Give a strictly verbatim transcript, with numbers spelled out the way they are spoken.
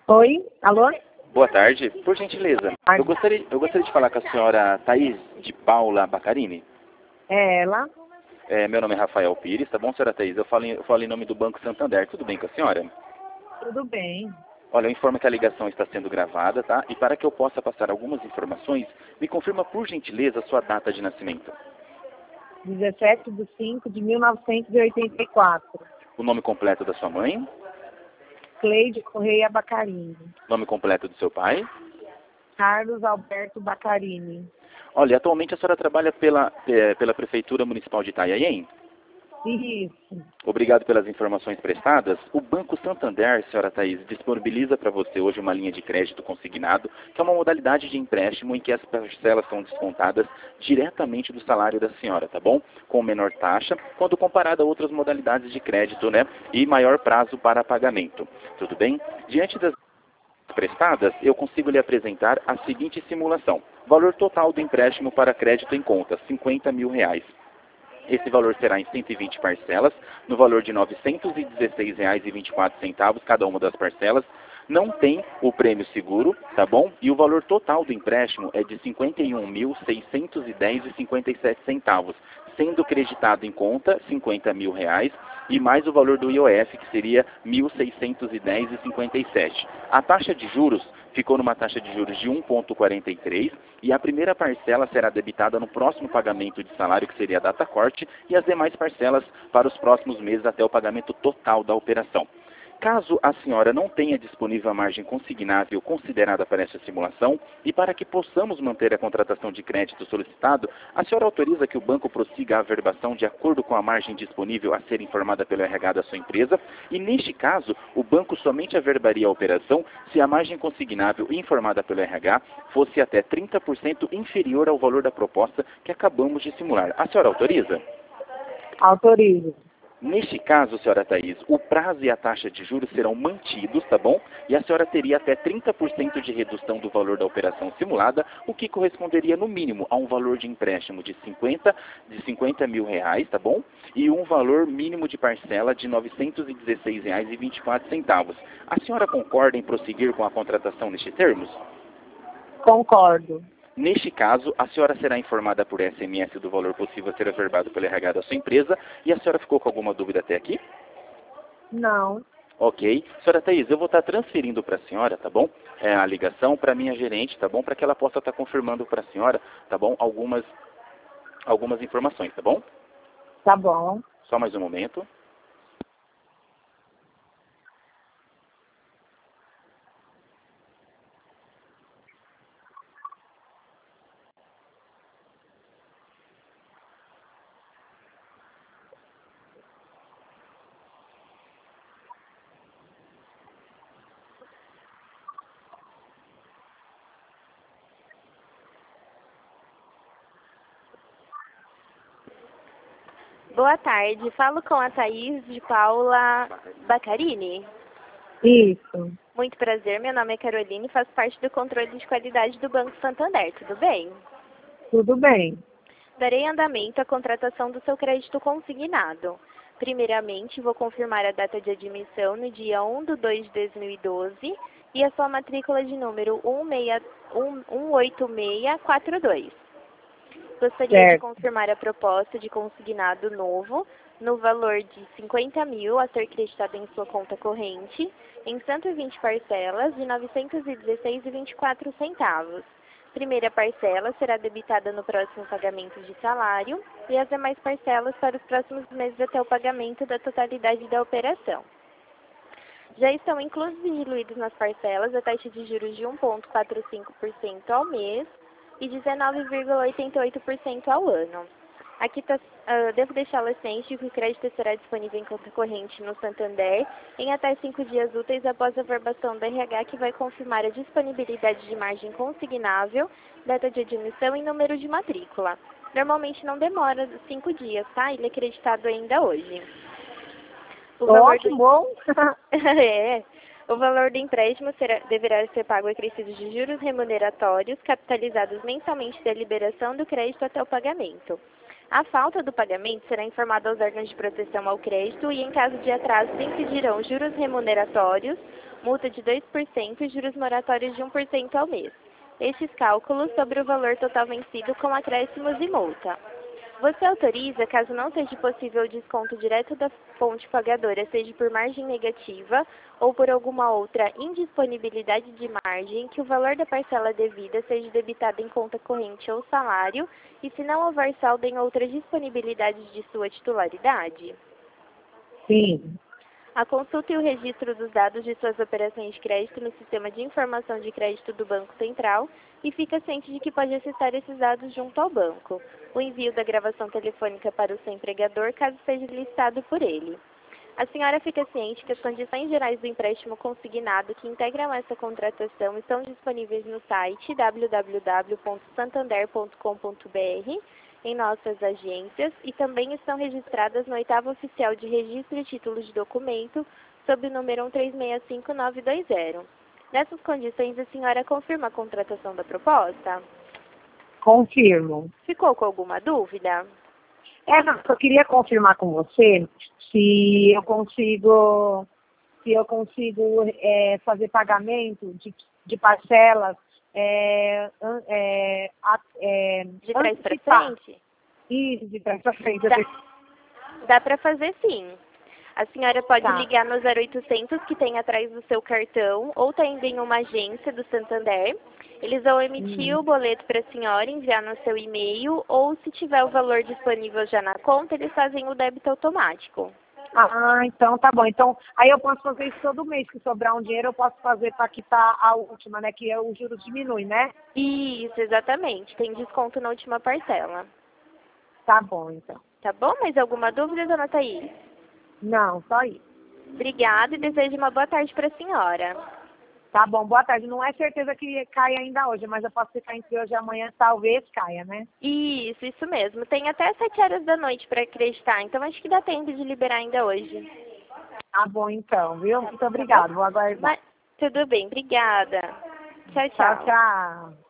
Oi? Alô? Boa tarde. Por gentileza, eu gostaria, eu gostaria de falar com a senhora Thaís de Paula Bacarini. É ela? É, meu nome é Rafael Pires, tá bom, senhora Thaís? Eu falo, em, eu falo em nome do Banco Santander. Tudo bem com a senhora? Tudo bem. Olha, eu informo que a ligação está sendo gravada, tá? E para que eu possa passar algumas informações, me confirma, por gentileza, a sua data de nascimento. dezessete de cinco de mil novecentos e oitenta e quatro. O nome completo da sua mãe, Cleide Correia Bacarini. nome completo do seu pai. Carlos Alberto Bacarini. Olha, atualmente a senhora trabalha pela, eh, pela Prefeitura Municipal de Itanhaém? Isso. Obrigado pelas informações prestadas. O Banco Santander, senhora Thaís, disponibiliza para você hoje uma linha de crédito consignado, que é uma modalidade de empréstimo em que as parcelas são descontadas diretamente do salário da senhora, tá bom? Com menor taxa, quando comparado a outras modalidades de crédito, né? E maior prazo para pagamento. Tudo bem? Diante das prestadas, eu consigo lhe apresentar a seguinte simulação. Valor total do empréstimo para crédito em conta, cinquenta mil reais. Esse valor será em cento e vinte parcelas, no valor de novecentos e dezesseis reais e vinte e quatro centavos cada uma das parcelas. Não tem o prêmio seguro, tá bom? E o valor total do empréstimo é de cinquenta e um mil seiscentos e dez reais e cinquenta e sete centavos, sendo creditado em conta cinquenta mil reais e mais o valor do I O F, que seria mil seiscentos e dez reais e cinquenta e sete. A taxa de juros ficou numa taxa de juros de um vírgula quarenta e três e a primeira parcela será debitada no próximo pagamento de salário, que seria a data corte, e as demais parcelas para os próximos meses até o pagamento total da operação. Caso a senhora não tenha disponível a margem consignável considerada para essa simulação, e para que possamos manter a contratação de crédito solicitado, a senhora autoriza que o banco prossiga a averbação de acordo com a margem disponível a ser informada pelo R H da sua empresa, e neste caso, o banco somente averbaria a operação se a margem consignável informada pelo R H fosse até trinta por cento inferior ao valor da proposta que acabamos de simular. A senhora autoriza? Autorizo. Neste caso, senhora Thaís, o prazo e a taxa de juros serão mantidos, tá bom? E a senhora teria até trinta por cento de redução do valor da operação simulada, o que corresponderia no mínimo a um valor de empréstimo de cinquenta, de cinquenta mil reais, tá bom? E um valor mínimo de parcela de novecentos e dezesseis reais e vinte e quatro centavos. A senhora concorda em prosseguir com a contratação nestes termos? Concordo. Neste caso, a senhora será informada por S M S do valor possível a ser averbado pelo R H da sua empresa. E a senhora ficou com alguma dúvida até aqui? Não. Ok. Senhora Thaís, eu vou estar transferindo para a senhora, tá bom? É, a ligação para a minha gerente, tá bom? Para que ela possa estar confirmando para a senhora, tá bom? Algumas, algumas informações, tá bom? Tá bom. Só mais um momento. Boa tarde, falo com a Thaís de Paula Bacarini. Isso. Muito prazer, meu nome é Caroline e faço parte do controle de qualidade do Banco Santander, tudo bem? Tudo bem. Darei andamento à contratação do seu crédito consignado. Primeiramente, vou confirmar a data de admissão no dia um de dois de dois mil e doze e a sua matrícula de número um oito seis quatro dois. Gostaria Certo. de confirmar a proposta de consignado novo no valor de cinquenta mil a ser creditado em sua conta corrente, em cento e vinte parcelas de novecentos e dezesseis reais e vinte e quatro centavos. Primeira parcela será debitada no próximo pagamento de salário e as demais parcelas para os próximos meses até o pagamento da totalidade da operação. Já estão inclusos e diluídos nas parcelas a taxa de juros de um vírgula quarenta e cinco por cento ao mês e dezenove vírgula oitenta e oito por cento ao ano. Aqui tá, uh, devo deixá-la ciente que o crédito estará disponível em conta corrente no Santander em até cinco dias úteis após a averbação do R H, que vai confirmar a disponibilidade de margem consignável, data de admissão e número de matrícula. Normalmente não demora cinco dias, tá? Ele é acreditado ainda hoje. O Oh, que bom. é. O valor do empréstimo será, deverá ser pago acrescido de juros remuneratórios, capitalizados mensalmente da liberação do crédito até o pagamento. A falta do pagamento será informada aos órgãos de proteção ao crédito e, em caso de atraso, se incidirão juros remuneratórios multa de dois por cento e juros moratórios de um por cento ao mês. Estes cálculos sobre o valor total vencido com acréscimos e multa. Você autoriza, caso não seja possível o desconto direto da fonte pagadora, seja por margem negativa ou por alguma outra indisponibilidade de margem, que o valor da parcela devida seja debitado em conta corrente ou salário, e se não houver saldo em outras disponibilidades de sua titularidade? Sim. A consulta e o registro dos dados de suas operações de crédito no Sistema de Informação de Crédito do Banco Central e fica ciente de que pode acessar esses dados junto ao banco. O envio da gravação telefônica para o seu empregador, caso seja listado por ele. A senhora fica ciente que as condições gerais do empréstimo consignado que integram essa contratação estão disponíveis no site w w w ponto santander ponto com ponto b r, em nossas agências, e também estão registradas no oitavo oficial de registro e título de documento, sob o número um três seis cinco nove dois zero. Nessas condições, a senhora confirma a contratação da proposta? Confirmo. Ficou com alguma dúvida? É, não, eu queria confirmar com você se eu consigo, se eu consigo é, fazer pagamento de, de parcelas é, é, é, de trás para frente? Isso, de trás para frente. Dá, dá para fazer sim. A senhora pode Tá. ligar no zero oitocentos que tem atrás do seu cartão, ou tá indo em uma agência do Santander. Eles vão emitir Hum. o boleto para a senhora, enviar no seu e-mail, ou se tiver o valor disponível já na conta, eles fazem o débito automático. Ah, então tá bom. Então, aí eu posso fazer isso todo mês, que sobrar um dinheiro eu posso fazer para quitar a última, né? Que o juros diminui, né? Isso, exatamente. Tem desconto na última parcela. Tá bom, então. Tá bom? Mais alguma dúvida, dona Thaís? Não, só isso. Obrigada e desejo uma boa tarde para a senhora. Tá bom, boa tarde. Não é certeza que cai ainda hoje, mas eu posso ficar entre hoje e amanhã, talvez caia, né? Isso, isso mesmo. Tem até sete horas da noite para acreditar, então acho que dá tempo de liberar ainda hoje. Tá bom, então, viu? Muito obrigada, vou aguardar. Mas, tudo bem, obrigada. Tchau, tchau. Tchau, tchau.